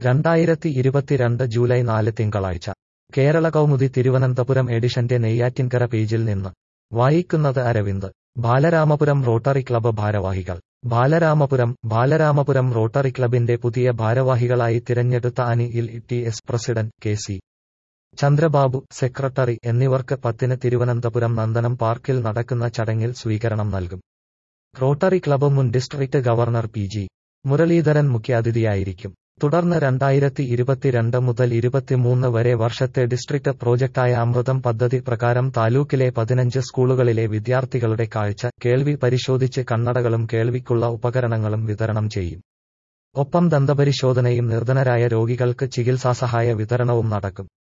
2022 July 4 തിങ്കളാഴ്ച കേരള കൗമുദി തിരുവനന്തപുരം എഡിഷന്റെ നെയ്യാറ്റിൻകര പേജിൽ നിന്ന് വായിക്കുന്നത് അരവിന്ദ്. ബാലരാമപുരം റോട്ടറി ക്ലബ്ബ് ഭാരവാഹികൾ. ബാലരാമപുരം റോട്ടറി ക്ലബിന്റെ പുതിയ ഭാരവാഹികളായി തിരഞ്ഞെടുത്ത Anil TS president, KC Chandrababu secretary എന്നിവർക്ക് 10-ന് തിരുവനന്തപുരം നന്ദനം പാർക്കിൽ നടക്കുന്ന ചടങ്ങിൽ സ്വീകരണം നൽകും. റോട്ടറി ക്ലബ്ബ് മുൻ ഡിസ്ട്രിക്ട് ഗവർണർ PG മുരളീധരൻ മുഖ്യാതിഥിയായിരിക്കും. തുടർന്ന് 2022 മുതൽ 23 വരെ വർഷത്തെ ഡിസ്ട്രിക്ട് പ്രോജക്ടായ അമൃതം പദ്ധതി പ്രകാരം താലൂക്കിലെ 15 സ്കൂളുകളിലെ വിദ്യാർത്ഥികളുടെ കാഴ്ച, കേൾവി പരിശോധിച്ച് കണ്ണടകളും കേൾവിക്കുള്ള ഉപകരണങ്ങളും വിതരണം ചെയ്യും. ഒപ്പം ദന്തപരിശോധനയും നിർധനരായ രോഗികൾക്ക് ചികിത്സാസഹായ വിതരണവും നടക്കും.